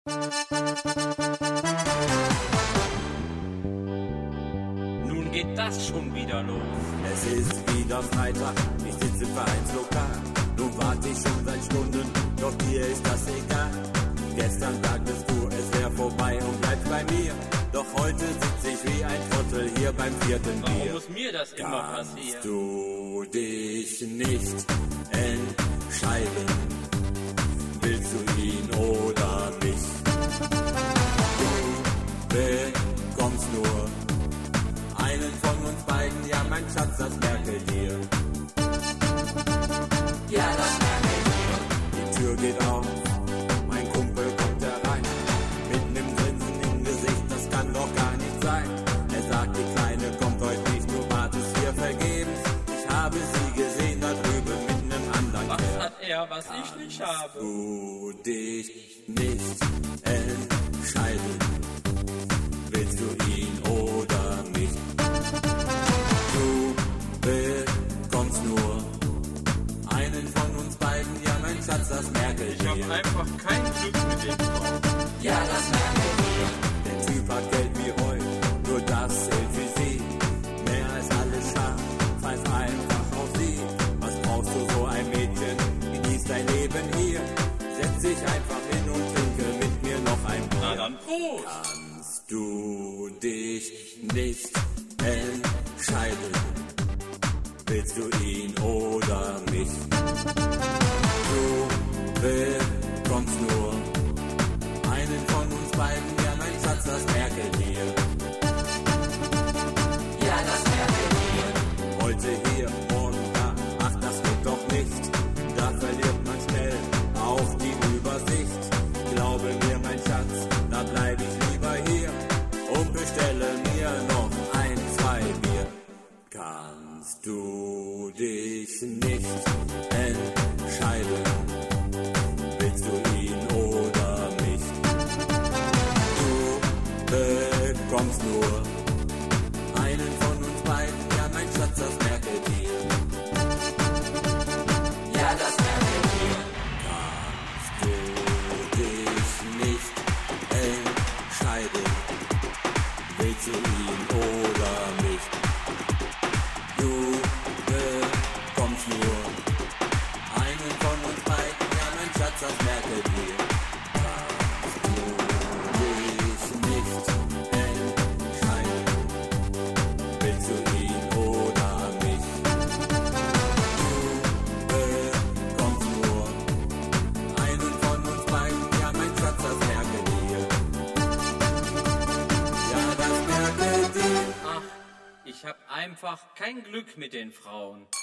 Nun geht das schon wieder los. Es ist wieder Freitag, ich sitze im Vereinslokal. Nun warte ich schon seit Stunden, doch dir ist das egal. Gestern sagtest du, es wär vorbei und bleibst bei mir. Doch heute sitze ich wie ein Trottel hier beim vierten Bier. Warum muss mir das immer passieren? Kannst du dich nicht entscheiden? Willst du ihn oder mich? Du bekommst nur einen von uns beiden, ja mein Schatz, das merke dir. Ja, das merke dir. Die Tür geht auf, mein Kumpel kommt herein. Mit nem Grinsen im Gesicht, das kann doch gar nicht sein. Er sagt, die Kleine kommt heute nicht, du wartest hier vergebens. Ich habe sie gesehen da drüben mit nem anderen. Was hat er, was ich nicht habe? Du dich nicht entscheiden. Willst du ihn oder mich? Du bekommst nur einen von uns beiden, ja mein Schatz, das merke ich. Ich hab einfach kein Glück mit den Frauen. Ja, das merke ich. Der Typ hat Geld wie Heu, nur das zählt für sie. Mehr als alles scharf, pfeif einfach auf sie. Was brauchst du so ein Mädchen? Genieß dein Leben hier. Setz dich einfach hin und trinke mit mir noch ein Bier. Na dann Prost! Kannst du dich nicht entscheiden? Willst du ihn oder mich? Du bekommst nur einen von uns beiden, ja mein Schatz, das merke dir. Ja, das merke dir. Heute hier, morgen da, ach das geht doch nicht. Da verliert man schnell auch die Übersicht. Glaube mir, mein Schatz, da bleib ich lieber hier und bestelle mir noch ein, zwei Bier. Kannst du dich nicht entscheiden? Willst du ihn oder mich? Du bekommst nur einen von uns beiden, ja mein Schatz, das merke dir. Ja, das merke dir. Kannst du dich nicht entscheiden? Willst du ihn oder mich? Du bekommst nur einen von uns beiden, ja mein Schatz, das merke dir. Kannst du dich nicht entscheiden? Willst du ihn oder mich? Du bekommst nur einen von uns beiden, ja mein Schatz, das merke dir. Ja, das merke dir. Ach, ich hab einfach kein Glück mit den Frauen.